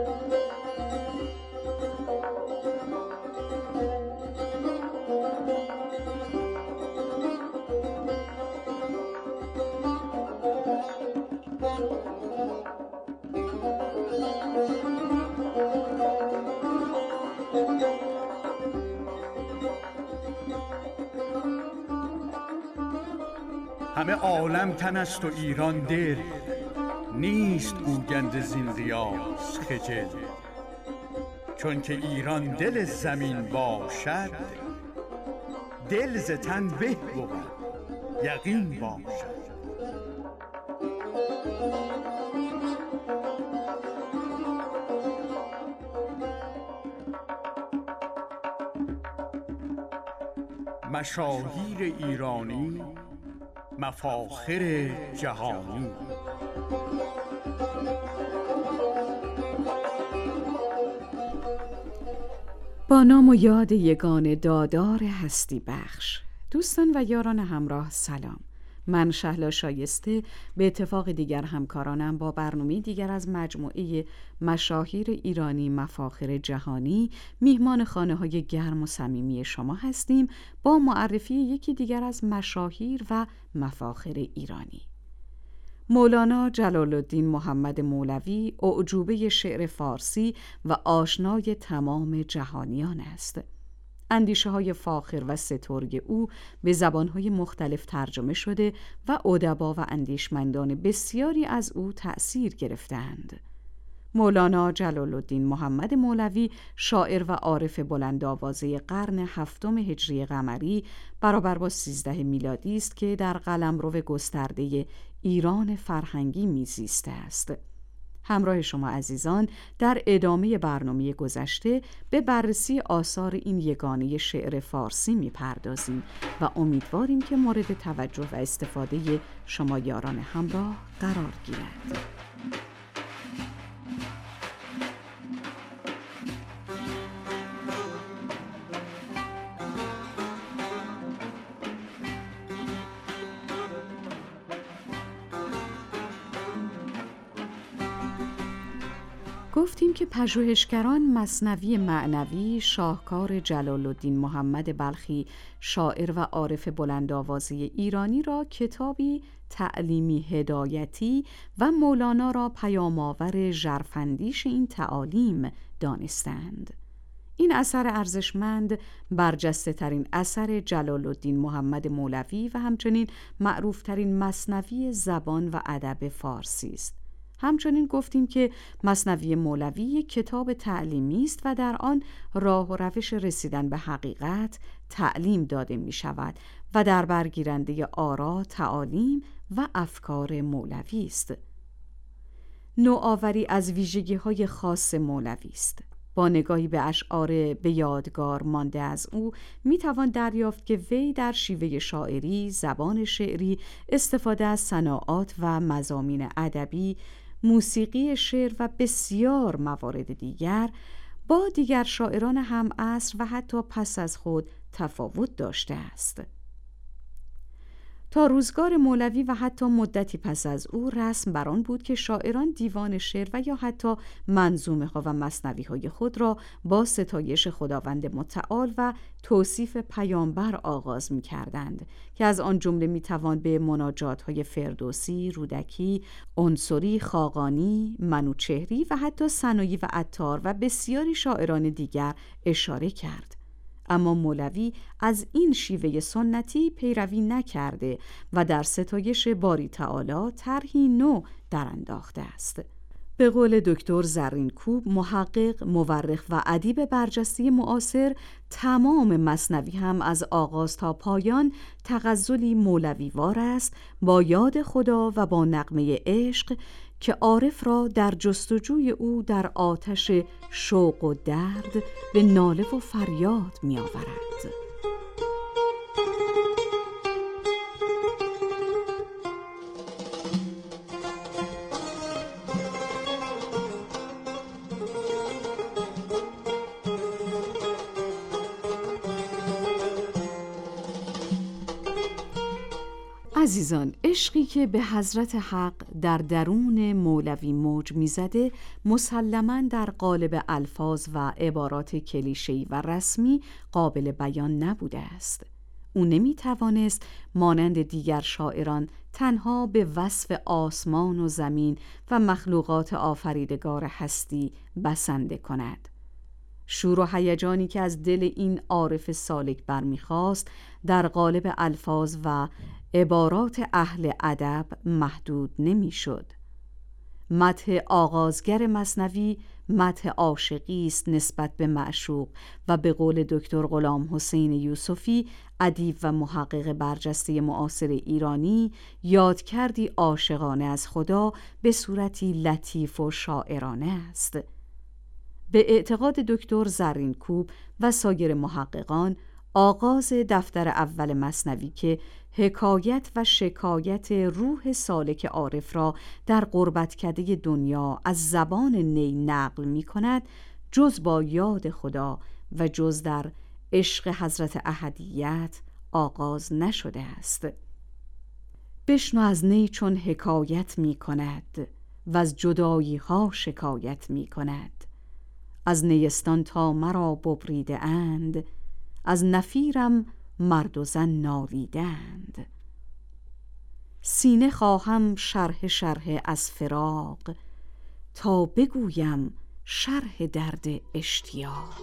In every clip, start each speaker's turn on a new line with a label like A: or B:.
A: همه عالم تن است و ایران دل، نیست گویند زین ریاض خجل. چون که ایران دل زمین باشد، دل ز تن به بود یقین باشد. مشاهیر ایرانی، مفاخر جهانی.
B: با نام و یاد یگان دادار هستی بخش. دوستان و یاران همراه سلام. من شهلا شایسته به اتفاق دیگر همکارانم با برنامه دیگر از مجموعه مشاهیر ایرانی مفاخر جهانی میهمان خانه‌های گرم و صمیمی شما هستیم با معرفی یکی دیگر از مشاهیر و مفاخر ایرانی. مولانا جلال الدین محمد مولوی اعجوبه شعر فارسی و آشنای تمام جهانیان است. اندیشه‌های فاخر و سترگ او به زبان‌های مختلف ترجمه شده و ادبا و اندیشمندان بسیاری از او تأثیر گرفتند. مولانا جلال الدین محمد مولوی شاعر و عارف بلندآوازه قرن هفتم هجری قمری برابر با 13 میلادی است که در قلمرو گسترده ایران فرهنگی میزیسته است. همراه شما عزیزان در ادامه برنامه گذشته به بررسی آثار این یگانه شعر فارسی میپردازیم و امیدواریم که مورد توجه و استفاده شما یاران همراه قرار گیرد. گفتیم که پژوهشگران مثنوی معنوی شاهکار جلال الدین محمد بلخی شاعر و عارف بلندآوازه ایرانی را کتابی تعلیمی هدایتی و مولانا را پیام‌آور ژرفاندیش این تعالیم دانستند. این اثر ارزشمند برجسته ترین اثر جلال الدین محمد مولوی و همچنین معروف ترین مثنوی زبان و ادب فارسی است. همچنین گفتیم که مثنوی مولوی یک کتاب تعلیمی است و در آن راه و روش رسیدن به حقیقت تعلیم داده می شود و در برگیرنده آرا، تعالیم و افکار مولوی است. نوآوری از ویژگی‌های خاص مولوی است. با نگاهی به اشعار به یادگار مانده از او میتوان دریافت که وی در شیوه شاعری، زبان شعری، استفاده از صناعات و مضامین ادبی، موسیقی شعر و بسیار موارد دیگر با دیگر شاعران هم عصر و حتی پس از خود تفاوت داشته است. تا روزگار مولوی و حتی مدتی پس از او رسم بر آن بود که شاعران دیوان شعر و یا حتی منظومه ها و مثنوی های خود را با ستایش خداوند متعال و توصیف پیامبر آغاز می کردند که از آن جمله می توان به مناجات های فردوسی، رودکی، عنصری، خاقانی، منوچهری و حتی سنایی و عطار و بسیاری شاعران دیگر اشاره کرد. اما مولوی از این شیوه سنتی پیروی نکرده و در ستایش باری تعالی طرحی نو در انداخته است. به قول دکتر زرین‌کوب، محقق، مورخ و ادیب برجسته معاصر، تمام مثنوی هم از آغاز تا پایان تغزلی مولویوار است با یاد خدا و با نغمه عشق که عارف را در جستجوی او در آتش شوق و درد به ناله و فریاد می آورد. عزیزان، عشقی که به حضرت حق در درون مولوی موج می‌زده مسلماً در قالب الفاظ و عبارات کلیشه‌ای و رسمی قابل بیان نبوده است. او نمی‌توانست مانند دیگر شاعران تنها به وصف آسمان و زمین و مخلوقات آفریدگار هستی بسنده کند. شور و هیجانی که از دل این عارف سالک برمیخواست در قالب الفاظ و عبارات اهل ادب محدود نمیشد. مدح آغازگر مثنوی مدح عاشقی است نسبت به معشوق و به قول دکتر غلام حسین یوسفی، ادیب و محقق برجسته معاصر ایرانی، یادکردی عاشقانه از خدا به صورتی لطیف و شاعرانه است. به اعتقاد دکتر زرینکوب و سایر محققان، آغاز دفتر اول مثنوی که حکایت و شکایت روح سالک عارف را در غربتکده دنیا از زبان نی نقل می کند، جز با یاد خدا و جز در عشق حضرت احدیت آغاز نشده است. بشنو از نی چون حکایت می کند و از جدایی ها شکایت می کند. از نیستان تا مرا ببریده اند، از نفیرم مرد و زن نالیدند. سینه خواهم شرح از فراق، تا بگویم شرح درد اشتیاق.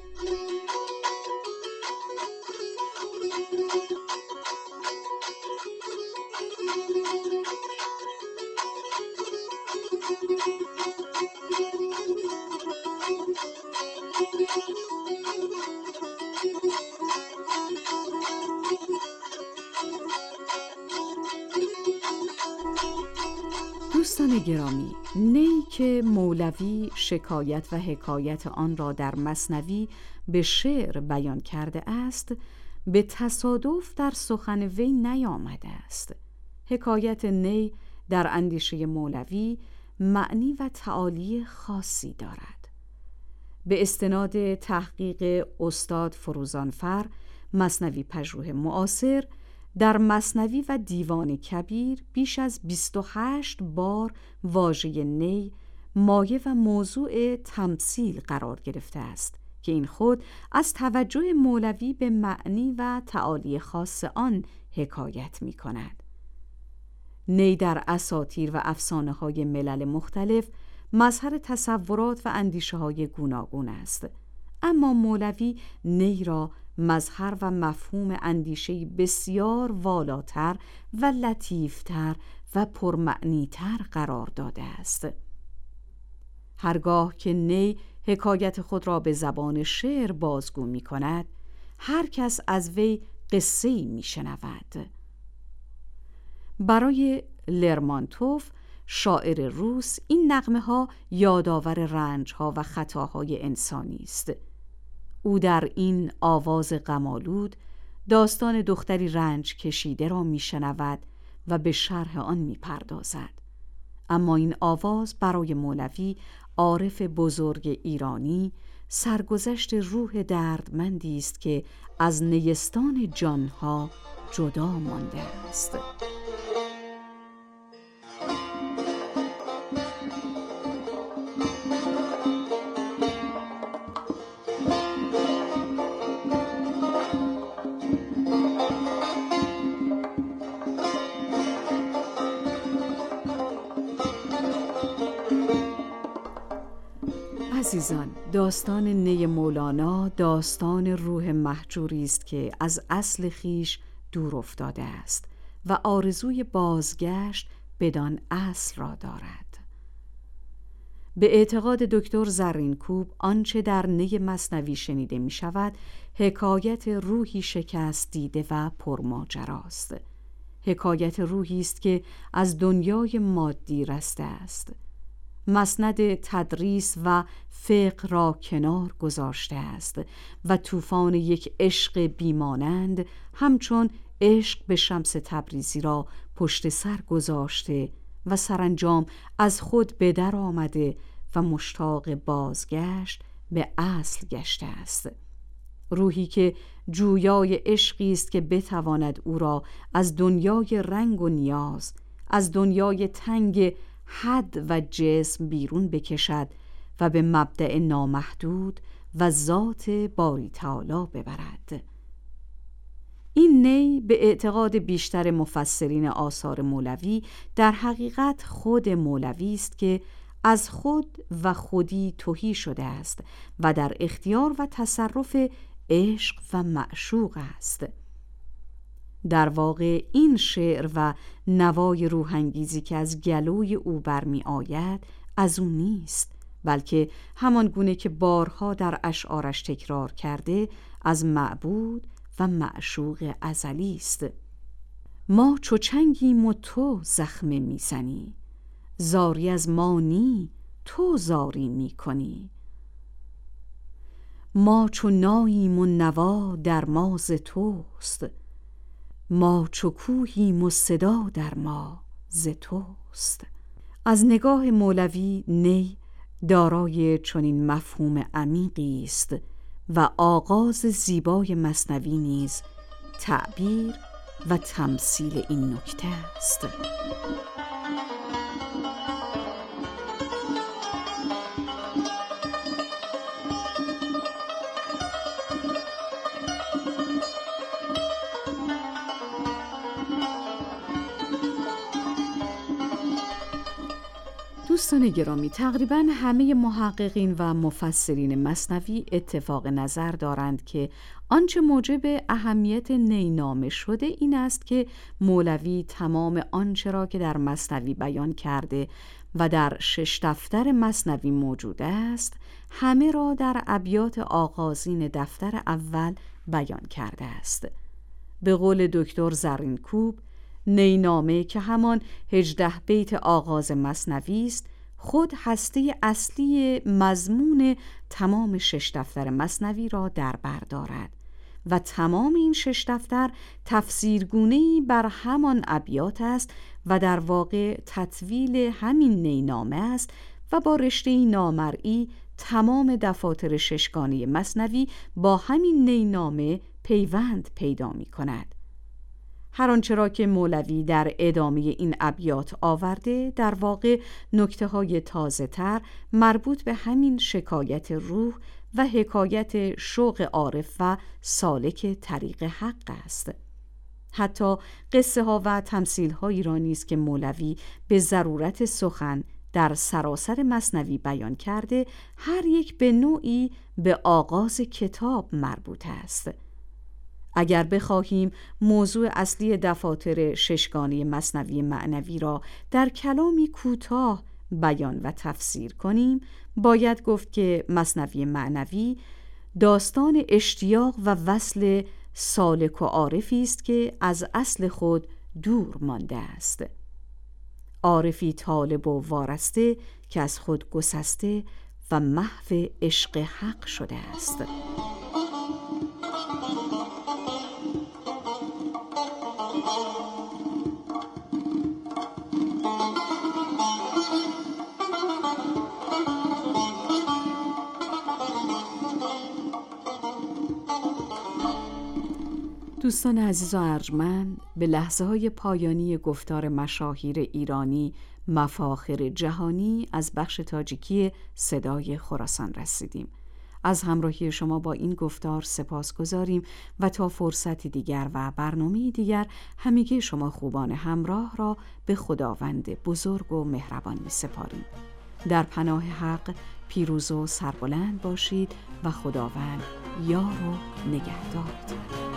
B: دوستان گرامی، نی که مولوی شکایت و حکایت آن را در مثنوی به شعر بیان کرده است، به تصادف در سخن وی نیامده است. حکایت نی در اندیشه مولوی معنی و تعالی خاصی دارد. به استناد تحقیق استاد فروزانفر، مثنوی پژوه معاصر، در مثنوی و دیوان کبیر بیش از 28 بار واژه نی مایه و موضوع تمثیل قرار گرفته است که این خود از توجه مولوی به معنی و تعالی خاص آن حکایت می کند. نی در اساطیر و افسانه های ملل مختلف مظهر تصورات و اندیشه های گوناگون است، اما مولوی نی را مظهر و مفهوم اندیشه‌ای بسیار والاتر و لطیفتر و پرمعنی‌تر قرار داده است. هرگاه که نی حکایت خود را به زبان شعر بازگو می کند، هر کس از وی قصه‌ای می شنود. برای لرمانتوف، شاعر روس، این نغمه ها یادآور رنج ها و خطاهای انسانی است. او در این آواز غم‌آلود داستان دختری رنج کشیده را می شنود و به شرح آن می پردازد. اما این آواز برای مولوی، عارف بزرگ ایرانی، سرگذشت روح دردمندی است که از نیستان جانها جدا مانده است. عزیزان، داستان نی مولانا داستان روح مهجوری است که از اصل خویش دور افتاده است و آرزوی بازگشت بدان اصل را دارد. به اعتقاد دکتر زرینکوب، آنچه در نی مثنوی شنیده می شود حکایت روحی شکست دیده و پرماجراست. حکایت روحی است که از دنیای مادی رسته است. مسند تدریس و فقه را کنار گذاشته است و طوفان یک عشق بیمانند همچون عشق به شمس تبریزی را پشت سر گذاشته و سرانجام از خود به در آمده و مشتاق بازگشت به اصل گشته است. روحی که جویای عشقی است که بتواند او را از دنیای رنگ و نیاز، از دنیای تنگ حد و جسم بیرون بکشد و به مبدأ نامحدود و ذات باری تعالی ببرد. این نی به اعتقاد بیشتر مفسرین آثار مولوی در حقیقت خود مولوی است که از خود و خودی تهی شده است و در اختیار و تصرف عشق و معشوق است. در واقع این شعر و نوای روحانگیزی که از گلوی او برمی آید از او نیست، بلکه همان گونه که بارها در اشعارش تکرار کرده از معبود و معشوق ازلی است. ما چو چنگیم و تو زخمه میزنی، زاری از ما نی تو زاری میکنی. ما چو ناییم و نوا در ما ز توست، ما چو کوهیم و صدا در ما ز توست. از نگاه مولوی نی دارای چنین مفهوم عمیقی است و آغاز زیبای مثنوی نیز تعبیر و تمثیل این نکته است. دوستان گرامی، تقریباً همه محققین و مفسرین مثنوی اتفاق نظر دارند که آنچه موجب اهمیت نی نامه شده این است که مولوی تمام آنچه را که در مثنوی بیان کرده و در 6 دفتر مثنوی موجود است همه را در ابیات آغازین دفتر اول بیان کرده است. به قول دکتر زرینکوب، نی نامه که همان 18 بیت آغاز مثنوی است خود هسته اصلی مضمون تمام 6 دفتر مثنوی را در بر دارد و تمام این 6 دفتر تفسیرگونه‌ای بر همان ابیات است و در واقع تطویل همین نی نامه است و با رشته نامرئی تمام دفاتر 6 گانه مثنوی با همین نی نامه پیوند پیدا می کند. هر آنچه را که مولوی در ادامه این ابیات آورده در واقع نکته‌های تازه‌تر مربوط به همین شکایت روح و حکایت شوق عارف و سالک طریق حق است. حتی قصه ها و تمثیل هایی را نیز که مولوی به ضرورت سخن در سراسر مثنوی بیان کرده هر یک به نوعی به آغاز کتاب مربوط است. اگر بخواهیم موضوع اصلی دفاتر 6 گانه مثنوی معنوی را در کلامی کوتاه بیان و تفسیر کنیم باید گفت که مثنوی معنوی داستان اشتیاق و وصل سالک و عارفی است که از اصل خود دور مانده است. عارفی طالب و وارسته که از خود گسسته و محو عشق حق شده است. دوستان عزیز و ارجمند، به لحظه‌های پایانی گفتار مشاهیر ایرانی مفاخر جهانی از بخش تاجیکی صدای خراسان رسیدیم. از همراهی شما با این گفتار سپاسگزاریم و تا فرصتی دیگر و برنامه دیگر همگی شما خوبان همراه را به خداوند بزرگ و مهربان می‌سپاریم. در پناه حق پیروز و سربلند باشید و خداوند یار و نگهدارتان.